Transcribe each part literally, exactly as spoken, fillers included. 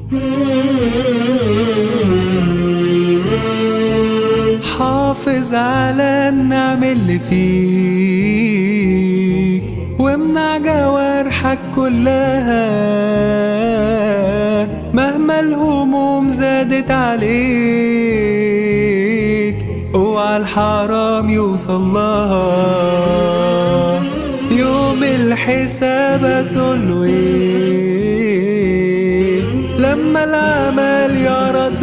حافظ على النعم اللي فيك وامنع جوارحك كلها مهما الهموم زادت عليك اوعى الحرام يوصل لها يوم الحساب هتقوله ايه لما العمل يرد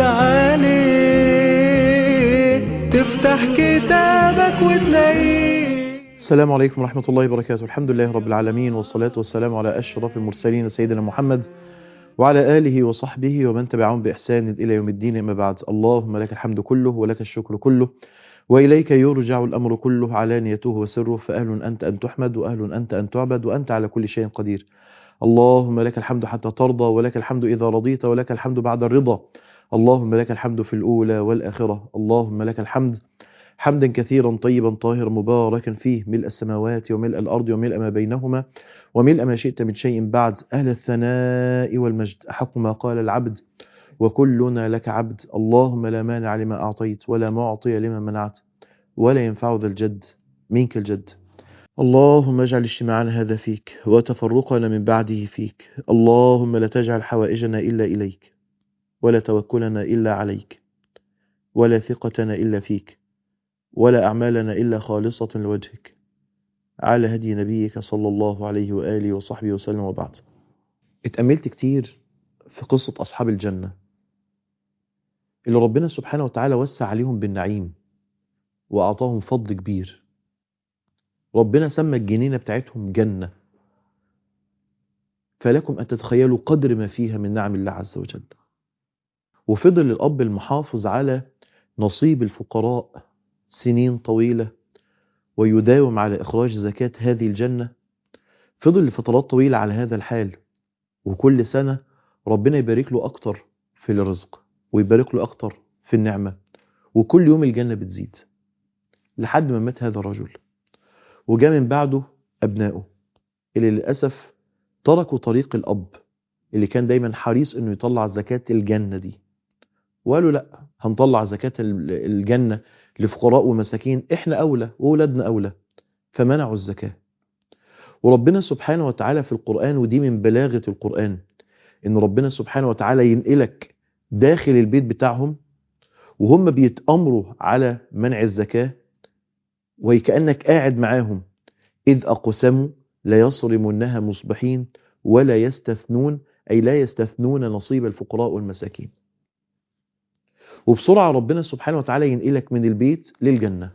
عليك تفتح كتابك وتلاقيه. السلام عليكم ورحمة الله وبركاته. الحمد لله رب العالمين، والصلاة والسلام على أشرف المرسلين سيدنا محمد وعلى آله وصحبه ومن تبعهم بإحسان إلى يوم الدين. أما بعد، اللهم لك الحمد كله ولك الشكر كله وإليك يرجع الأمر كله علانيته وسره، فأهل أنت أن تحمد وأهل أنت أن تعبد وأنت على كل شيء قدير. اللهم لك الحمد حتى ترضى ولك الحمد إذا رضيت ولك الحمد بعد الرضا. اللهم لك الحمد في الأولى والآخرة. اللهم لك الحمد حمدا كثيرا طيبا طاهرا مباركا فيه، ملء السماوات وملء الأرض وملء ما بينهما وملء ما شئت من شيء بعد. أهل الثناء والمجد، أحق ما قال العبد وكلنا لك عبد. اللهم لا مانع لما أعطيت ولا معطي لما منعت ولا ينفع ذا الجد منك الجد. اللهم اجعل اجتماعنا هذا فيك وتفرقنا من بعده فيك. اللهم لا تجعل حوائجنا إلا إليك ولا توكلنا إلا عليك ولا ثقتنا إلا فيك ولا أعمالنا إلا خالصة لوجهك، على هدي نبيك صلى الله عليه وآله وصحبه وسلم. وبعد، اتأملت كتير في قصة أصحاب الجنة اللي ربنا سبحانه وتعالى وسع عليهم بالنعيم وأعطاهم فضل كبير. ربنا سمى الجنينة بتاعتهم جنة، فلكم أن تتخيلوا قدر ما فيها من نعم الله عز وجل. وفضل الأب المحافظ على نصيب الفقراء سنين طويلة ويداوم على إخراج زكاة هذه الجنة، فضل لفترات طويلة على هذا الحال، وكل سنة ربنا يبارك له أكتر في الرزق ويبارك له أكتر في النعمة، وكل يوم الجنة بتزيد لحد ما مات هذا الرجل. وجاء من بعده أبنائه اللي للأسف تركوا طريق الأب اللي كان دايما حريص أنه يطلع زكاة الجنة دي، وقالوا لا، هنطلع زكاة الجنة لفقراء ومساكين، إحنا أولى وأولادنا أولى، فمنعوا الزكاة. وربنا سبحانه وتعالى في القرآن، ودي من بلاغة القرآن، إن ربنا سبحانه وتعالى ينقلك داخل البيت بتاعهم وهم بيتأمروا على منع الزكاة، وكأنك قاعد معاهم. إذ أقسموا لا يصرمنها مصبحين ولا يستثنون، أي لا يستثنون نصيب الفقراء والمساكين. وبسرعة ربنا سبحانه وتعالى ينقلك من البيت للجنة،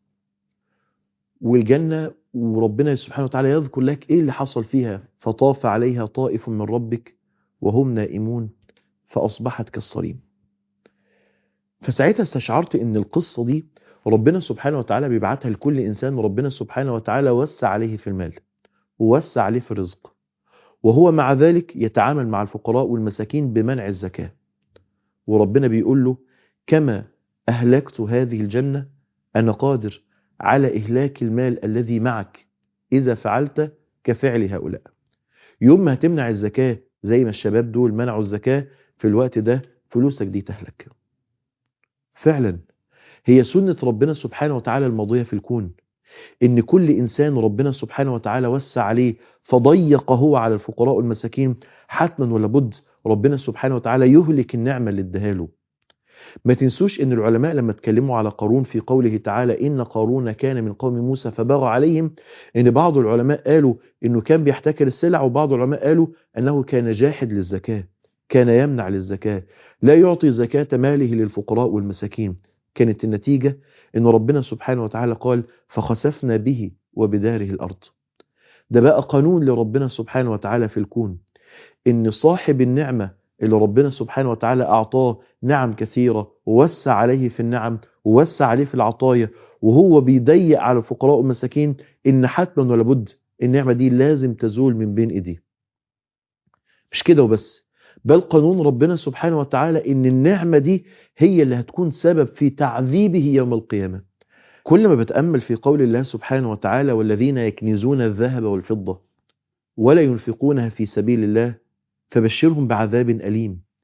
والجنة وربنا سبحانه وتعالى يذكر لك إيه اللي حصل فيها. فطاف عليها طائف من ربك وهم نائمون فأصبحت كالصريم. فساعتها استشعرت إن القصة دي ربنا سبحانه وتعالى بيبعتها لكل إنسان ربنا سبحانه وتعالى وسع عليه في المال ووسع عليه في الرزق، وهو مع ذلك يتعامل مع الفقراء والمساكين بمنع الزكاة. وربنا بيقول له: كما أهلكت هذه الجنة أنا قادر على إهلاك المال الذي معك إذا فعلت كفعل هؤلاء. يوم ما هتمنع الزكاة زي ما الشباب دول منعوا الزكاة، في الوقت ده فلوسك دي تهلك. فعلا هي سنة ربنا سبحانه وتعالى الماضية في الكون، إن كل إنسان ربنا سبحانه وتعالى وسع عليه فضيق هو على الفقراء والمساكين، حتما ولا بد ربنا سبحانه وتعالى يهلك النعمة اللي اداها. ما تنسوش إن العلماء لما اتكلموا على قارون في قوله تعالى: إن قارون كان من قوم موسى فبغى عليهم، إن بعض العلماء قالوا إنه كان بيحتكر السلع، وبعض العلماء قالوا أنه كان جاحد للزكاة، كان يمنع للزكاة، لا يعطي زكاة ماله للفقراء والمساكين. كانت النتيجة إن ربنا سبحانه وتعالى قال: فخسفنا به وبداره الأرض. ده بقى قانون لربنا سبحانه وتعالى في الكون، إن صاحب النعمة اللي ربنا سبحانه وتعالى أعطاه نعم كثيرة ووسع عليه في النعم ووسع عليه في العطايا، وهو بيضيق على الفقراء والمساكين، إن حتما ولا بد النعمة دي لازم تزول من بين إيديه. مش كده وبس، بل قانون ربنا سبحانه وتعالى إن النعمة دي هي اللي هتكون سبب في تعذيبه يوم القيامة. كل ما بتأمل في قول الله سبحانه وتعالى: والذين يكنزون الذهب والفضة ولا ينفقونها في سبيل الله فبشرهم بعذاب أليم،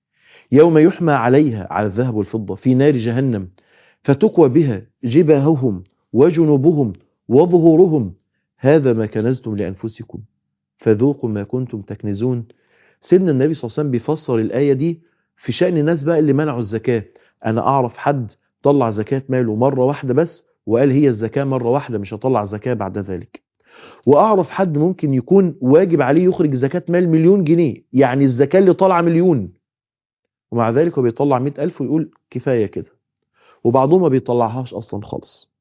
يوم يحمى عليها، على الذهب والفضة، في نار جهنم فتكوى بها جباههم وجنوبهم وظهورهم هذا ما كنزتم لأنفسكم فذوقوا ما كنتم تكنزون. سيدنا النبي صلى الله عليه وسلم بيفسر الآية دي في شأن الناس بقى اللي منعوا الزكاة. أنا أعرف حد طلع زكاة ماله مرة واحدة بس وقال هي الزكاة مرة واحدة مش هطلع زكاة بعد ذلك. وأعرف حد ممكن يكون واجب عليه يخرج زكاة مال مليون جنيه، يعني الزكاة اللي طالعة مليون، ومع ذلك هو بيطلع مئة ألف ويقول كفاية كده، وبعضهم ما بيطلعهاش أصلا خالص.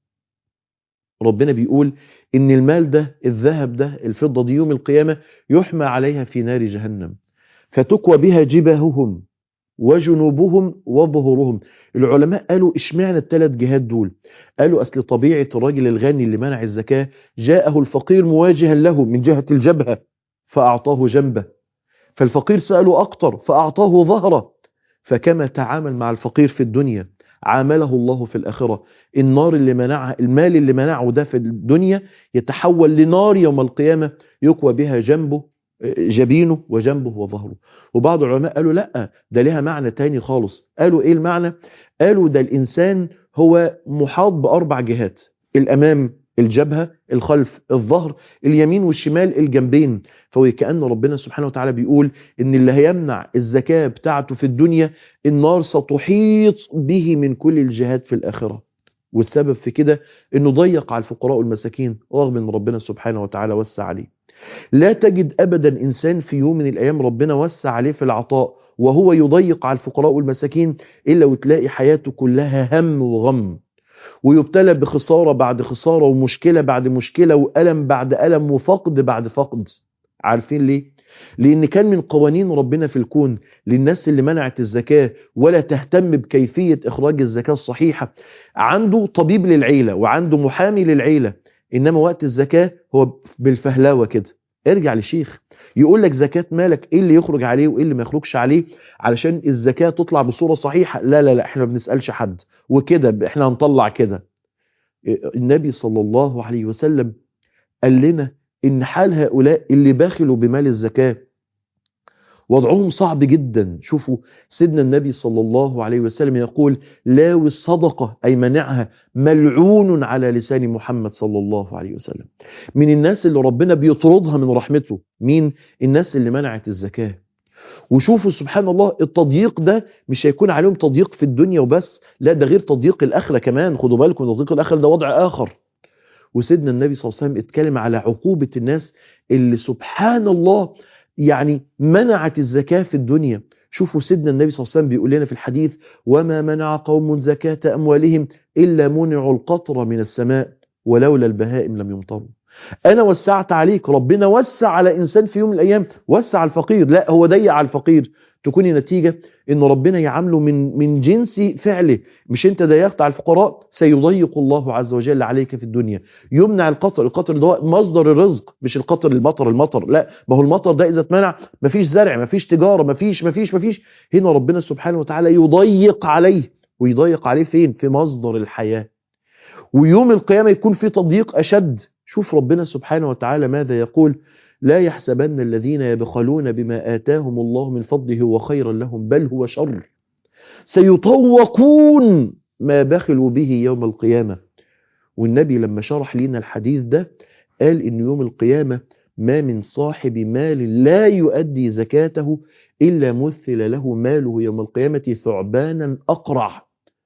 ربنا بيقول إن المال ده، الذهب ده، الفضة دي، يوم القيامة يحمى عليها في نار جهنم فتكوى بها جباههم وجنوبهم وظهورهم. العلماء قالوا اشمعنى الثلاث جهات دول؟ قالوا أصل طبيعة الراجل الغني اللي منع الزكاة جاءه الفقير مواجها له من جهة الجبهة فأعطاه جنبه، فالفقير سأله أكتر فأعطاه ظهره، فكما تعامل مع الفقير في الدنيا عامله الله في الآخرة. النار اللي منعها، المال اللي منعه ده في الدنيا يتحول لنار يوم القيامة يكوى بها جنبه، جبينه وجنبه وظهره. وبعض العلماء قالوا لا، ده لها معنى تاني خالص. قالوا ايه المعنى؟ قالوا ده الإنسان هو محاط بأربع جهات: الأمام الجبهة، الخلف الظهر، اليمين والشمال الجنبين. فهو كأن ربنا سبحانه وتعالى بيقول إن اللي هيمنع الزكاة بتاعته في الدنيا النار ستحيط به من كل الجهات في الآخرة. والسبب في كده إنه ضيق على الفقراء والمساكين رغم إن ربنا سبحانه وتعالى وسع عليه. لا تجد أبدا إنسان في يوم من الأيام ربنا وسع عليه في العطاء وهو يضيق على الفقراء والمساكين إلا وتلاقي حياته كلها هم وغم، ويبتلى بخسارة بعد خسارة ومشكلة بعد مشكلة وألم بعد ألم وفقد بعد فقد. عارفين ليه؟ لأن كان من قوانين ربنا في الكون للناس اللي منعت الزكاة ولا تهتم بكيفية إخراج الزكاة الصحيحة، عنده طبيب للعيلة وعنده محامي للعيلة، إنما وقت الزكاة هو بالفهلاوة كده. ارجع لشيخ يقول لك زكاة مالك ايه اللي يخرج عليه وايه اللي ما يخرجش عليه علشان الزكاة تطلع بصورة صحيحة. لا لا لا، احنا ما بنسألش حد وكده احنا هنطلع كده. النبي صلى الله عليه وسلم قال لنا ان حال هؤلاء اللي باخلوا بمال الزكاة وضعهم صعب جدا. شوفوا سيدنا النبي صلى الله عليه وسلم يقول لاوي الصدقة أي منعها ملعون على لسان محمد صلى الله عليه وسلم. من الناس اللي ربنا بيطردها من رحمته مين؟ الناس اللي منعت الزكاة. وشوفوا سبحان الله التضييق ده مش هيكون عليهم تضييق في الدنيا وبس، لا ده غير تضييق الآخرة كمان. خدوا بالكم تضييق الآخرة ده وضع آخر. وسيدنا النبي صلى الله عليه وسلم اتكلم على عقوبة الناس اللي سبحان الله يعني منعت الزكاة في الدنيا. شوفوا سيدنا النبي صلى الله عليه وسلم بيقول لنا في الحديث وما منع قوم زكاة أموالهم إلا منعوا القطر من السماء ولولا البهائم لم يمطروا. أنا وسعت عليك، ربنا وسع على إنسان في يوم من الأيام وسع على الفقير، لا هو ضيق على الفقير، تكون النتيجة إن ربنا يعامله من من جنس فعله. مش أنت ضيقت على الفقراء سيضيق الله عز وجل عليك في الدنيا. يمنع القطر، القطر ده مصدر الرزق، مش القطر المطر المطر لا، ما هو المطر ده إذا اتمنع مفيش زرع مفيش تجارة مفيش مفيش مفيش هنا ربنا سبحانه وتعالى يضيق عليه. ويضيق عليه فين؟ في مصدر الحياة. ويوم القيامة يكون في تضييق أشد. شوف ربنا سبحانه وتعالى ماذا يقول لا يحسبن الذين يبخلون بما آتاهم الله من فضله هو خيرا لهم بل هو شر سيطوقون ما بخلوا به يوم القيامة. والنبي لما شرح لنا الحديث ده قال إن يوم القيامة ما من صاحب مال لا يؤدي زكاته إلا مثل له ماله يوم القيامة ثعبانا أقرع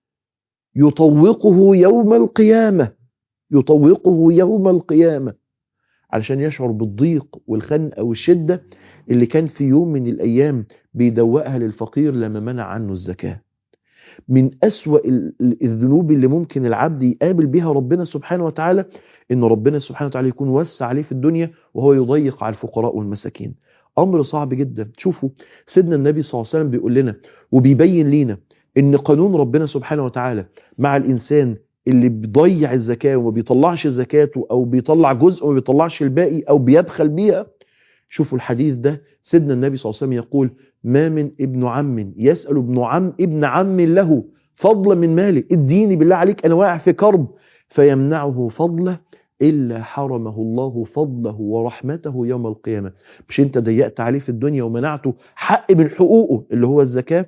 يطوقه يوم القيامة، يطوقه يوم القيامة علشان يشعر بالضيق والخنقة والشدة اللي كان في يوم من الأيام بيدوقها للفقير لما منع عنه الزكاة. من أسوأ الذنوب اللي ممكن العبد يقابل بها ربنا سبحانه وتعالى إن ربنا سبحانه وتعالى يكون وسع عليه في الدنيا وهو يضيق على الفقراء والمساكين. أمر صعب جدا. شوفوا سيدنا النبي صلى الله عليه وسلم بيقول لنا وبيبين لنا إن قانون ربنا سبحانه وتعالى مع الإنسان اللي بيضيع الزكاة وما بيطلعش زكاته أو بيطلع جزء وما بيطلعش الباقي أو بيبخل بيها. شوفوا الحديث ده سيدنا النبي صلى الله عليه وسلم يقول ما من ابن عم يسأل ابن عم ابن عم له فضلا من ماله اديني بالله عليك أنا واقع في كرب فيمنعه فضله إلا حرمه الله فضله ورحمته يوم القيامة. مش انت ضيقت عليه في الدنيا ومنعته حق من حقوقه اللي هو الزكاة،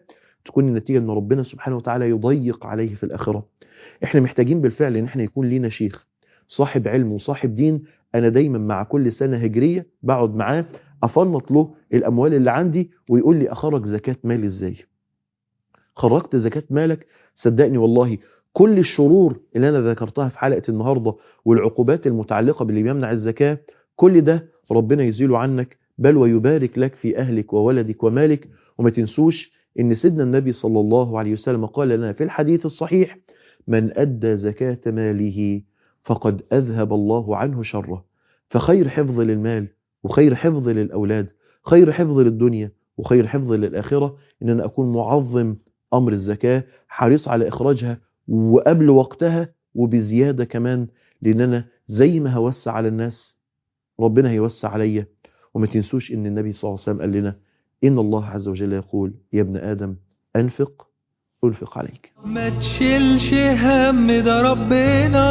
تكون النتيجة ان ربنا سبحانه وتعالى يضيق عليه في الآخرة. احنا محتاجين بالفعل ان احنا يكون لينا شيخ صاحب علم وصاحب دين. انا دايما مع كل سنة هجرية بقعد معاه افنط له الاموال اللي عندي ويقول لي اخرج زكاة مالي ازاي. خرجت زكاة مالك، صدقني والله كل الشرور اللي انا ذكرتها في حلقة النهاردة والعقوبات المتعلقة باللي بيمنع الزكاة، كل ده ربنا يزيله عنك، بل ويبارك لك في اهلك وولدك ومالك. وما تنسوش ان سيدنا النبي صلى الله عليه وسلم قال لنا في الحديث الصحيح: من أدى زكاة ماله فقد أذهب الله عنه شره. فخير حفظ للمال وخير حفظ للأولاد، خير حفظ للدنيا وخير حفظ للآخرة، إن أنا أكون معظم أمر الزكاة، حريص على إخراجها وقبل وقتها وبزيادة كمان، لأن أنا زي ما هوسع على الناس ربنا هيوسع عليا. وما تنسوش إن النبي صلى الله عليه وسلم قال لنا: إن الله عز وجل يقول يا ابن آدم أنفق أنفق عليك. ما تشيلش هم، ده ربنا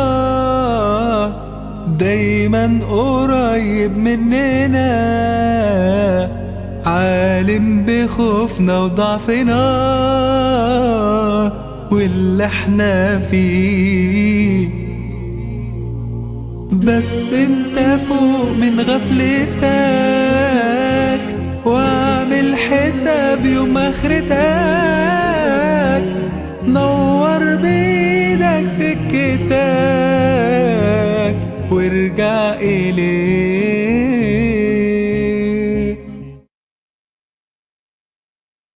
دايما قريب مننا، عالم بخوفنا وضعفنا واللي احنا فيه. بس انت فوق من غفلتك واعمل حساب يوم اخرتك، نور بيدك سكتك وارجع إليه.